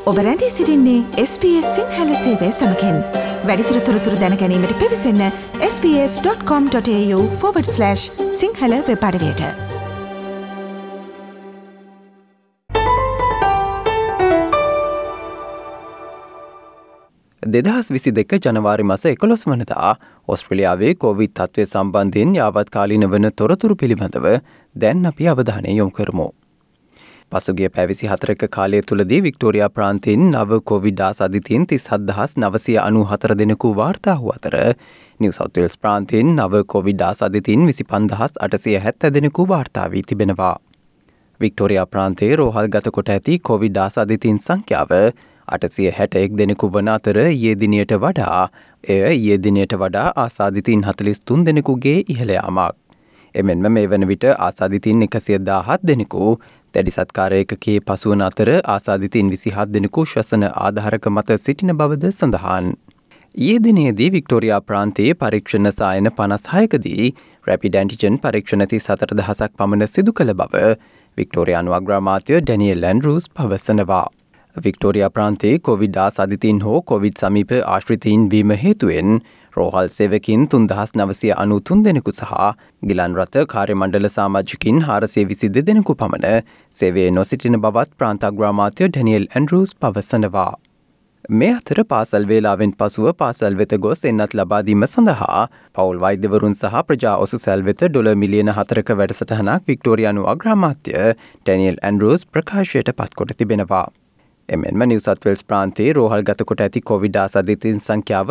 ඔබ රැඳී සිටින්නේ SBS සිංහල සේවය සමගින්. වැඩිදුර තොරතුරු දැන ගැනීමට පිවිසන්න sbs.com.au/සිංහල වෙබ් අඩවියට. දෙදහස් 22 ජනවාරි මාස 11 වනදා ඔස්ට්‍රේලියාවේ කොවිඩ් තත්ත්වය සම්බන්ධයෙන් යාවත්කාලීන වන තොරතුරු පිළිබඳව දැන් අපි අවධානය යොමු කරමු. පසුගිය පැය 24ක කාලය තුලදී වික්ටෝරියා ප්‍රාන්තයෙන් නව කොවිඩ් ආසාදිතයින් 37994 දෙනෙකු වාර්තා වූ අතර නිව් සවුත් වේල්ස් ප්‍රාන්තයෙන් නව කොවිඩ් ආසාදිතයින් 25870 දෙනෙකු වාර්තා වී තිබෙනවා. වික්ටෝරියා ප්‍රාන්තයේ රෝහල්ගත කොට ඇති කොවිඩ් ආසාදිතයින් සංඛ්‍යාව 861 දෙනෙකු වන අතර ඊයේ දිනයට වඩා ආසාදිතයින් 43 දෙනෙකුගේ ඉහළ යාමක්. එමෙන්ම මේ වන විට ආසාදිතයින් 117 දෙනෙකු දැඩි සත්කාර ඒකකයේ පසුවන අතර ආසාදිතයින් 27 දෙනෙකු ශ්වසන ආධාරක මත සිටින බවද සඳහන්. ඊයේ දිනේදී වික්ටෝරියා ප්‍රාන්තයේ පරීක්ෂණ සායන 56කදී රැපිඩ් ඇන්ටිජන් පරීක්ෂණ 34000ක් පමණ සිදු කළ බව වික්ටෝරියානු අග්‍රාමාත්‍ය ඩැනියල් ඇන්ඩ්‍රූස් පවසනවා. වික්ටෝරියා ප්‍රාන්තයේ කොවිඩ් ආසාදිතයින් හෝ කොවිඩ් සමීප ආශ්‍රිතයින් වීම හේතුවෙන් රෝහල් සේවකින් 3993 දෙනෙකු සහ ගිලන් රථ කාර්ය මණ්ඩල සමාජිකින් 422 දෙනෙකු පමණ සේවයේ නොසිටින බවත් ප්‍රාන්ත අග්‍රාමාත්‍ය ඩැනියල් ඇන්ඩ්‍රූස් පවසනවා. මේ අතර පාසල් වේලාවෙන් පසුව පාසල් වෙත ගොස් එන්නත් ලබා දීම සඳහා පවුල් වෛද්‍යවරුන් සහ ප්‍රජා ඔසුසැල් වෙත $4 මිලියන 4ක වැඩසටහනක් වික්ටෝරියානු අග්‍රාමාත්‍ය ඩැනියල් ඇන්ඩ්‍රූස් ප්‍රකාශයට පත් කොට තිබෙනවා. එමෙන්ම නිව් සවුත් වේල්ස් ප්‍රාන්තයේ රෝහල්ගත කොට ඇති කොවිඩ් ආසාදිතයින් සංඛ්‍යාව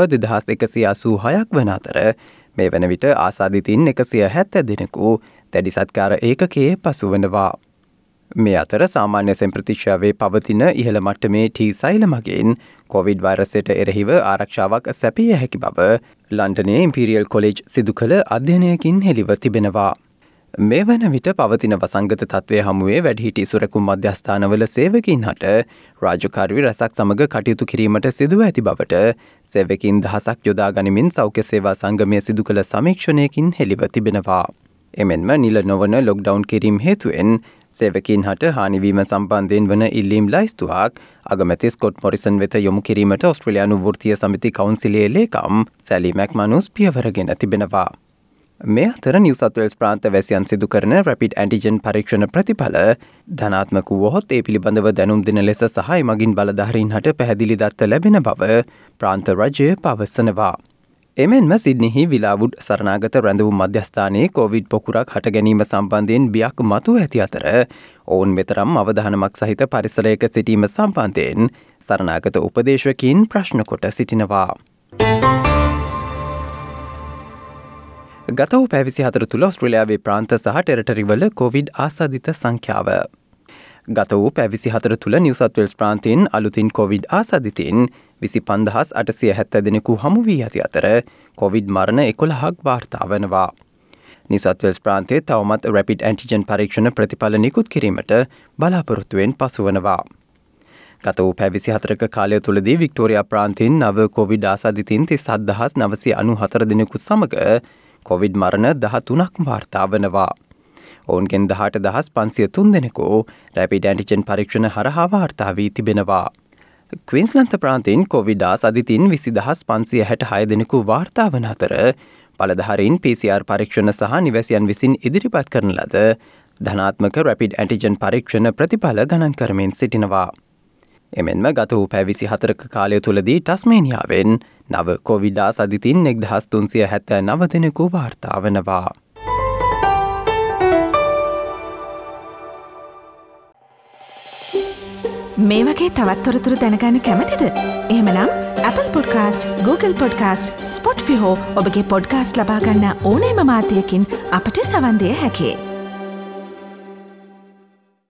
2186ක් වන අතර මේ වන විට ආසාදිතයින් 170 දෙනෙකු දැඩි සත්කාර ඒකකයේ පසුවනවා. මේ අතර සාමාන්‍ය සෙම් ප්‍රතිශාවේ පවතින ඉහළ මට්ටමේ ටී සෛල මගින් කොවිඩ් වෛරසයට එරෙහිව ආරක්ෂාවක් සැපිය හැකි බව ලන්ඩනයේ ඉම්පීරියල් කොලෙජ් සිදු කළ අධ්‍යයනයකින් හෙළිව තිබෙනවා. මේ වන විට පවතින වසංගත තත්ත්වය හමුවේ වැඩිහිටි සුරකුම් මධ්‍යස්ථානවල සේවකින් හට රාජකාරී රැසක් සමග කටයුතු කිරීමට සිදුව ඇති බවට සේවකින් දහසක් යොදා ගනිමින් සෞඛ්‍ය සේවා සංගමය සිදු කළ සමීක්ෂණයකින් හෙළිව තිබෙනවා. එමෙන්ම නිල නොවන ලොක්ඩවුන් කිරීම හේතුවෙන් සේවකින් හට හානිවීම සම්බන්ධයෙන් වන ඉල්ලීම් ලයිස්තුවක් අගමැති ස්කොට් මොරිසන් වෙත යොමු කිරීමට ඔස්ට්‍රේලියානු වෘත්තීය සමිති කවුන්සිලයේ ලේකම් සැලි මැක්මනුස් පියවරගෙන තිබෙනවා. මේ අතර නිව් සවුත් වේල්ස් ප්‍රාන්ත වැසියන් සිදු කරන රැපිඩ් ඇන්ටිජන් පරීක්ෂණ ප්‍රතිඵල ධනාත්මක වුවහොත් ඒ පිළිබඳව දැනුම් දෙන ලෙස සහ එමගින් බලධාරීන් හට පැහැදිලි දත්ත ලැබෙන බව ප්‍රාන්ත රජය පවසනවා. එමෙන්ම සිඩ්නිහි විලාවුඩ් සරණාගත රැඳවුම් මධ්‍යස්ථානයේ කොවිඩ් පොකුරක් හට ගැනීම සම්බන්ධයෙන් බියක් මතුව ඇති අතර ඔවුන් මෙතරම් අවධානමක් සහිත පරිසරයක සිටීම සම්බන්ධයෙන් සරණාගත උපදේශකයින් ප්‍රශ්න කොට සිටිනවා. ගත වූ පැය 24 තුළ ඔස්ට්‍රේලියාවේ ප්‍රාන්ත සහ ටෙරටරිවල කොවිඩ් ආසාදිත සංඛ්‍යාව. ගත වූ පැය 24 තුළ නිව් සවුත් වේල්ස් ප්‍රාන්තයෙන් අලුතින් කොවිඩ් ආසාදිතයින් 25870 දෙනෙකු හමු වී ඇති අතර කොවිඩ් මරණ 11ක් වාර්තා වනවා. නිව් සවුත් වේල්ස් ප්‍රාන්තයේ තවමත් රැපිඩ් ඇන්ටිජන් පරීක්ෂණ ප්‍රතිඵල නිකුත් කිරීමට බලාපොරොත්තුවෙන් පසුවනවා. ගත වූ පැය 24ක කාලය තුලදී වික්ටෝරියා ප්‍රාන්තයෙන් නව කොවිඩ් ආසාදිතයින් 37994 දෙනෙකු සමග කොවිඩ් මරණ 13ක් වාර්තා වනවා. ඔවුන්ගෙන් 18503 දෙනෙකු රැපිඩ් ඇන්ටිජන් පරීක්ෂණ හරහා වාර්තා වී තිබෙනවා. ක්වීන්ස්ලන්ත ප්‍රාන්තයෙන් කොවිඩ් ආසාදිතයින් 20566 දෙනෙකු වාර්තා වන අතර බලධාරීන් PCR පරීක්ෂණ සහ නිවැසියන් විසින් ඉදිරිපත් කරන ලද ධනාත්මක රැපිඩ් ඇන්ටිජන් පරීක්ෂණ ප්‍රතිඵල ගණන් කරමින් සිටිනවා. එමෙන්ම ගත වූ පැය 24ක කාලය තුලදී ටස්මේනියාවෙන් නව කොවිඩ් ආසාදිතයින් 1379 දෙනෙකු වාර්තා වනවා. මේ වගේ තවත් තොරතුරු දැනගන්න කැමතිද? එහෙමනම් Apple Podcast, Google Podcast, Spotify හෝ ඔබගේ පොඩ්කාස්ට් ලබා ගන්න ඕනෑම මාධ්‍යයකින් අපට සවන් දෙන්න හැකියි.